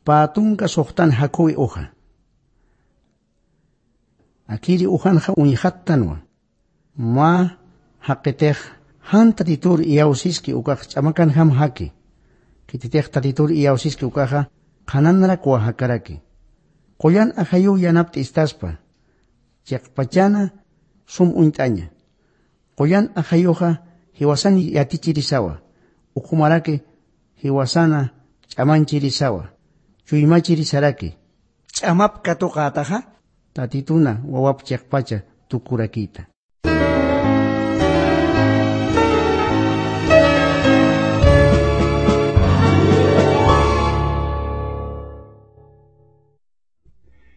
patunka sohtan hakui uha. Akiri uhanha unihattanwa. Ma haqitek han tatitur iausiski ukah chamakan ham haki. Kititek tatitur iausiski ukaha kananra kwa hakaraki. Koyan ahayu yanapti istaspa. Chakpachana sum untanya. Koyan ahayuha hiwasani yatichirisawa. Ukumarake hiwasana chamanchirisawa. Chuymachirisaraki. Chamap katukataha tatituna wawap chakpacha tukurakita.